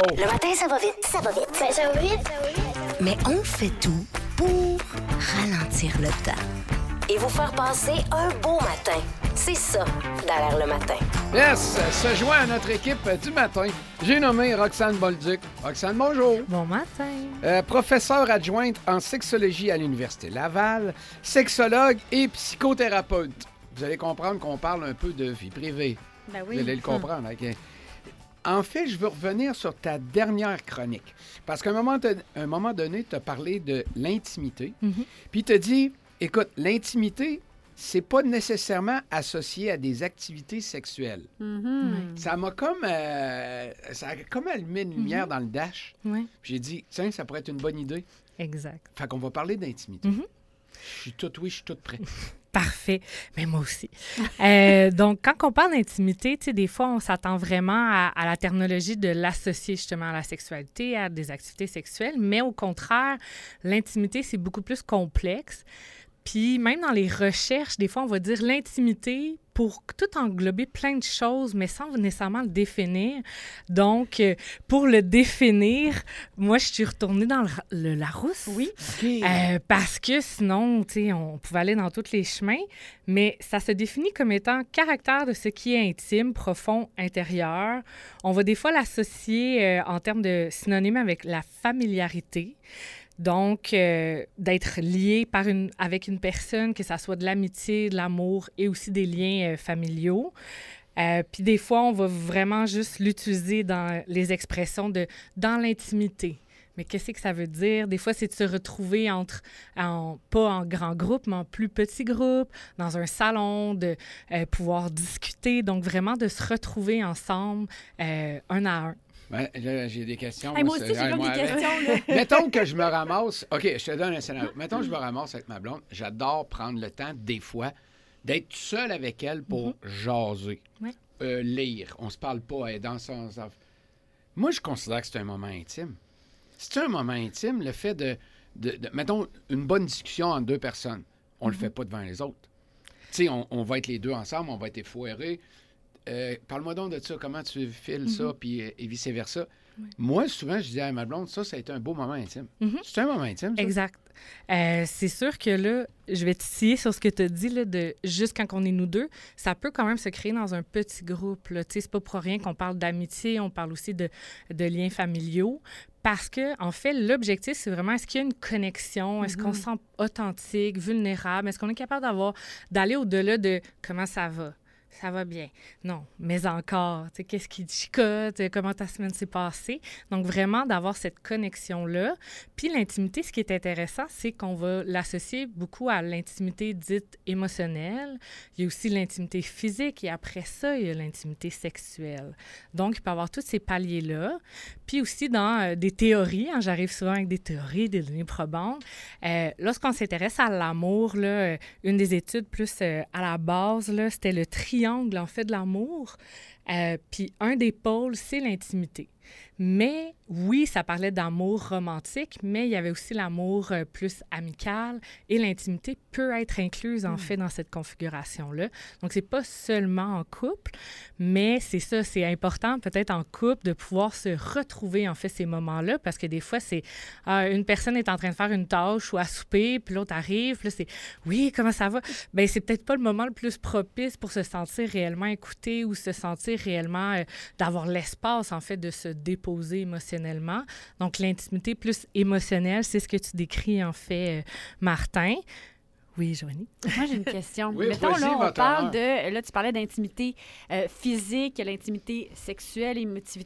Le matin, ça va vite, ça va vite. Ben, ça va vite. Mais on fait tout pour ralentir le temps. Et vous faire passer un beau matin. C'est ça, derrière le matin. Yes, se joint à notre équipe du matin. J'ai nommé Roxane Bolduc. Roxane, bonjour. Bon matin. Professeure adjointe en sexologie à l'Université Laval, sexologue et psychothérapeute. Vous allez comprendre qu'on parle un peu de vie privée. Ben oui. Vous allez le comprendre. OK? En fait, je veux revenir sur ta dernière chronique. Parce qu'à un moment donné, tu as parlé de l'intimité. Puis tu as dit, écoute, l'intimité, c'est pas nécessairement associé à des activités sexuelles. Ça m'a comme... ça a comme allumé une lumière dans le dash. Oui. Puis j'ai dit, tiens, ça pourrait être une bonne idée. Exact. Fait qu'on va parler d'intimité. Je suis tout prêt. Parfait. Mais moi aussi. Donc, quand on parle d'intimité, tu sais, des fois, on s'attend vraiment à la terminologie de l'associer justement à la sexualité, à des activités sexuelles. Mais au contraire, l'intimité, c'est beaucoup plus complexe. Puis même dans les recherches, des fois, on va dire l'intimité pour tout englober plein de choses, mais sans nécessairement le définir. Donc, pour le définir, moi, je suis retournée dans le Larousse. Oui. Parce que sinon, tu sais, on pouvait aller dans tous les chemins, mais ça se définit comme étant caractère de ce qui est intime, profond, intérieur. On va des fois l'associer en termes de synonyme avec la familiarité. Donc, d'être lié avec une personne, que ça soit de l'amitié, de l'amour et aussi des liens familiaux. Puis des fois, on va vraiment juste l'utiliser dans les expressions de dans l'intimité. Mais qu'est-ce que ça veut dire? Des fois, c'est de se retrouver pas en grand groupe, mais en plus petit groupe, dans un salon, de pouvoir discuter. Donc, vraiment de se retrouver ensemble, un à un. Ben, là, j'ai des questions. Hey, moi aussi, j'ai comme des questions. Là. Mettons que je me ramasse... OK, je te donne un scénario. Mettons que je me ramasse avec ma blonde. J'adore prendre le temps, des fois, d'être tout seul avec elle pour jaser, lire. On se parle pas, elle est dans son... Moi, je considère que c'est un moment intime. C'est un moment intime, le fait de mettons, une bonne discussion entre deux personnes. On le fait pas devant les autres. Tu sais, on va être les deux ensemble, on va être effoirés. Parle-moi donc de ça, comment tu files ça, puis et vice-versa. Oui. Moi, souvent, je dis à ma blonde, ça a été un beau moment intime. C'est un moment intime, ça? Exact. C'est sûr que là, je vais titiller sur ce que tu as dit, là, de juste quand on est nous deux, ça peut quand même se créer dans un petit groupe. Tu sais, c'est pas pour rien qu'on parle d'amitié, on parle aussi de liens familiaux. Parce que, en fait, l'objectif, c'est vraiment, est-ce qu'il y a une connexion? Est-ce qu'on se sent authentique, vulnérable? Est-ce qu'on est capable d'aller au-delà de comment ça va? Ça va bien. Non, mais encore, tu sais, qu'est-ce qui te chicote? Comment ta semaine s'est passée? Donc, vraiment, d'avoir cette connexion-là. Puis, l'intimité, ce qui est intéressant, c'est qu'on va l'associer beaucoup à l'intimité dite émotionnelle. Il y a aussi l'intimité physique et après ça, il y a l'intimité sexuelle. Donc, il peut y avoir tous ces paliers-là. Puis aussi, dans des théories, hein, j'arrive souvent avec des théories, des données probantes. Lorsqu'on s'intéresse à l'amour, là, une des études plus à la base, là, c'était le triangle, en fait, de l'amour. Puis un des pôles, c'est l'intimité. Mais oui, ça parlait d'amour romantique, mais il y avait aussi l'amour plus amical et l'intimité peut être incluse, en fait, dans cette configuration-là. Donc, c'est pas seulement en couple, mais c'est ça, c'est important peut-être en couple de pouvoir se retrouver, en fait, ces moments-là, parce que des fois, c'est une personne est en train de faire une tâche ou à souper, puis l'autre arrive, puis là, c'est « Oui, comment ça va? » Bien, c'est peut-être pas le moment le plus propice pour se sentir réellement écouté ou se sentir réellement d'avoir l'espace, en fait, de se déposer émotionnellement. Donc, l'intimité plus émotionnelle, c'est ce que tu décris, en fait, Martin. Oui, Joanie. Moi, j'ai une question. Oui, mettons, là, on parle de... Là, tu parlais d'intimité physique, l'intimité sexuelle,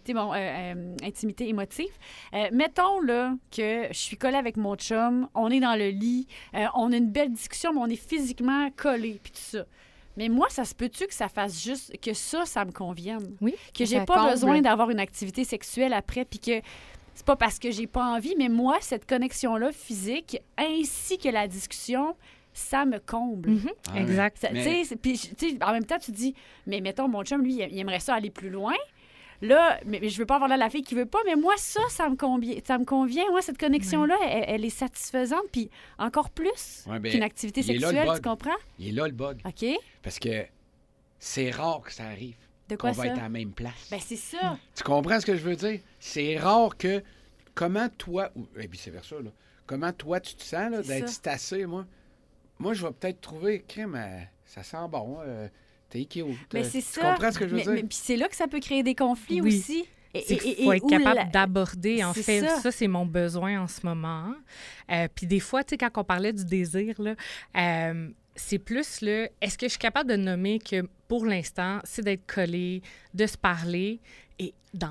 intimité émotive. Mettons, là, que je suis collée avec mon chum, on est dans le lit, on a une belle discussion, mais on est physiquement collés, puis tout ça. Mais moi, ça se peut-tu que ça fasse juste que ça me convienne? Oui. Que j'ai pas besoin d'avoir une activité sexuelle après, puis que c'est pas parce que j'ai pas envie, mais moi, cette connexion-là physique, ainsi que la discussion, ça me comble. Exact. Puis, en même temps, tu dis, mais mettons, mon chum, lui, il aimerait ça aller plus loin. Là, mais je veux pas avoir là la fille qui veut pas, mais moi, ça me convient. Moi, cette connexion-là, elle est satisfaisante, puis encore plus qu'une activité sexuelle, tu comprends? Il est là, le bug. OK. Parce que c'est rare que ça arrive. De quoi qu'on va ça? être à la même place. Ben, c'est ça. Tu comprends ce que je veux dire? C'est rare que... Comment toi... Et puis c'est vers ça, là. Comment toi, tu te sens là, C'est d'être ça. tassé, moi? Moi, je vais peut-être trouver... Crème, ça sent bon. T'es cute. Mais c'est tu ça. comprends ce que je veux dire? Mais puis c'est là que ça peut créer des conflits Oui. aussi. C'est qu'il faut être où capable d'aborder, en C'est fait, ça. ça, c'est mon besoin en ce moment. Puis des fois, tu sais, quand on parlait du désir, là, c'est plus le, est-ce que je suis capable de nommer que pour l'instant, c'est d'être collé, de se parler, et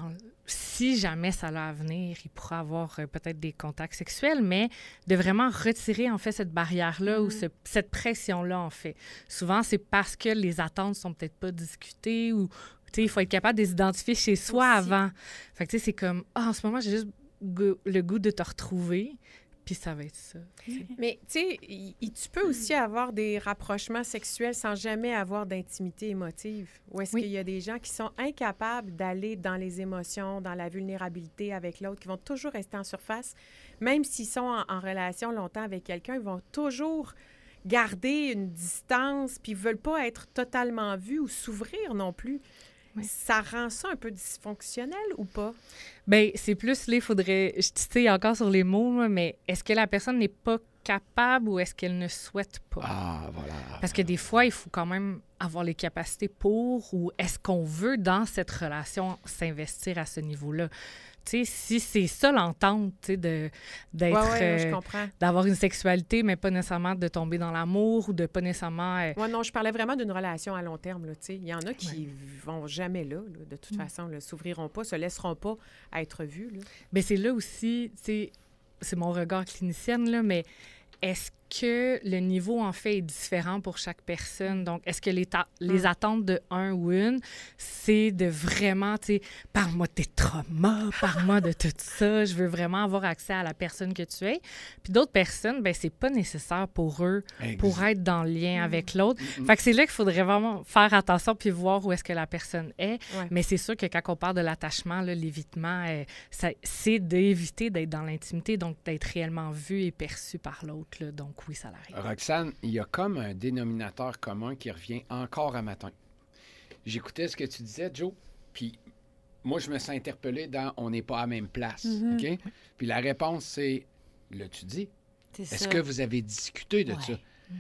si jamais ça a à venir, il pourra avoir peut-être des contacts sexuels, mais de vraiment retirer, en fait, cette barrière-là ou cette pression-là, en fait. Souvent, c'est parce que les attentes sont peut-être pas discutées ou, tu sais, il faut être capable de les identifier chez soi Aussi. avant. Fait que, tu sais, c'est comme, en ce moment, j'ai juste le goût de te retrouver, puis ça va être ça. Mais, tu sais, tu peux aussi avoir des rapprochements sexuels sans jamais avoir d'intimité émotive. Ou est-ce Oui. qu'il y a des gens qui sont incapables d'aller dans les émotions, dans la vulnérabilité avec l'autre, qui vont toujours rester en surface, même s'ils sont en relation longtemps avec quelqu'un, ils vont toujours garder une distance, puis ils veulent pas être totalement vus ou s'ouvrir non plus. Oui. Ça rend ça un peu dysfonctionnel ou pas? Bien, c'est plus, là, il faudrait, je titille encore sur les mots, là, mais est-ce que la personne n'est pas capable ou est-ce qu'elle ne souhaite pas? Ah, voilà. Parce que des fois, il faut quand même avoir les capacités pour ou est-ce qu'on veut, dans cette relation, s'investir à ce niveau-là? Tu sais, si c'est ça l'entente, tu sais, d'être... Oui, je comprends. d'avoir une sexualité, mais pas nécessairement de tomber dans l'amour ou de pas nécessairement... Ouais, non, je parlais vraiment d'une relation à long terme. Là, tu sais. Il y en a qui vont jamais là, de toute façon, là, s'ouvriront pas, se laisseront pas être vus. Là. Bien, c'est là aussi, tu sais, c'est mon regard clinicienne, là, mais est-ce que le niveau, en fait, est différent pour chaque personne? Donc, est-ce que les attentes de un ou une, c'est de vraiment, tu sais, parle-moi de tes traumas, parle-moi de tout ça, je veux vraiment avoir accès à la personne que tu es. Puis d'autres personnes, bien, c'est pas nécessaire pour eux pour être dans le lien avec l'autre. Fait que c'est là qu'il faudrait vraiment faire attention puis voir où est-ce que la personne est. Ouais. Mais c'est sûr que quand on parle de l'attachement, là, l'évitement, c'est d'éviter d'être dans l'intimité, donc d'être réellement vu et perçu par l'autre. Là. Donc oui, ça l'arrive. Roxane, il y a comme un dénominateur commun qui revient encore à matin. J'écoutais ce que tu disais, Joe, puis moi, je me sens interpellé dans « on n'est pas à la même place OK? Puis la réponse, c'est « l'as-tu dit? C'est Est-ce ça. que vous avez discuté de ça? »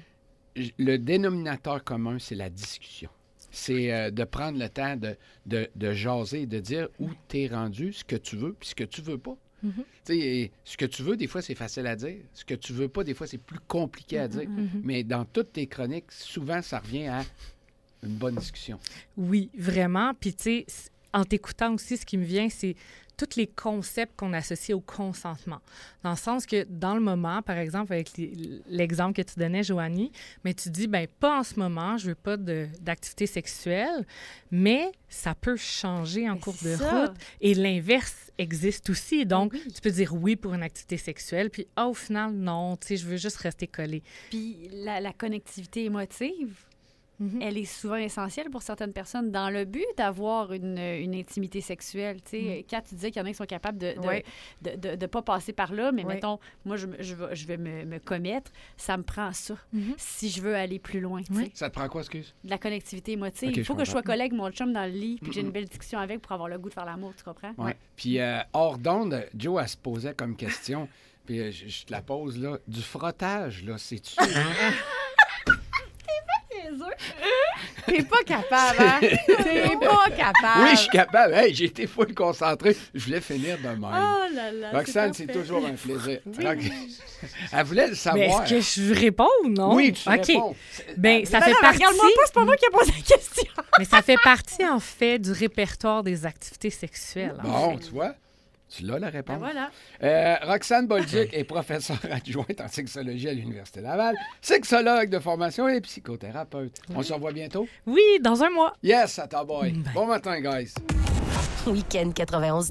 Le dénominateur commun, c'est la discussion. C'est de prendre le temps de jaser et de dire où t'es rendu, ce que tu veux, puis ce que tu veux pas. Tu sais, ce que tu veux, des fois, c'est facile à dire. Ce que tu veux pas, des fois, c'est plus compliqué à dire. Mais dans toutes tes chroniques, souvent, ça revient à une bonne discussion. Oui, vraiment. Puis, tu sais, en t'écoutant aussi, ce qui me vient, c'est tous les concepts qu'on associe au consentement. Dans le sens que, dans le moment, par exemple, avec l'exemple que tu donnais, Joanie, mais tu dis, bien, pas en ce moment, je veux pas d'activité sexuelle, mais ça peut changer en Mais cours c'est de ça. route. Et l'inverse existe aussi. Donc, tu peux dire oui pour une activité sexuelle, puis, au final, non, tu sais, je veux juste rester collé. Puis la connectivité émotive, elle est souvent essentielle pour certaines personnes dans le but d'avoir une intimité sexuelle. Tu sais, Kat, tu disais qu'il y en a qui sont capables de pas passer par là, mais mettons, moi, je vais me commettre, ça me prend ça si je veux aller plus loin. tu sais. Ça te prend quoi, excuse? De la connectivité émotive. Ok, Il faut je que je sois comprends. collègue mon chum dans le lit puis que j'ai une belle discussion avec pour avoir le goût de faire l'amour, tu comprends? Oui. Puis, hors d'onde, Joe, elle se posait comme question, puis je te la pose, là. Du frottage, là, c'est-tu... T'es pas capable, hein? T'es pas capable. Oui, je suis capable. Hey, j'ai été full concentré. Je voulais finir de même. Oh là là! Roxane, c'est toujours un plaisir. Elle voulait le Mais savoir. est-ce que je réponds ou non? Oui, tu OK. réponds. Bien, ça Ben fait non, partie... regarde-moi pas, c'est pas moi qui ai posé la question! Mais ça fait partie, en fait, du répertoire des activités sexuelles. en Bon, fait. tu vois, tu l'as la réponse. Ben voilà. Roxane Bolduc est professeure adjointe en sexologie à l'Université Laval, sexologue de formation et psychothérapeute. On se revoit bientôt? Oui, dans un mois. Yes, à ta boy. Bon matin, guys. Week-end 91.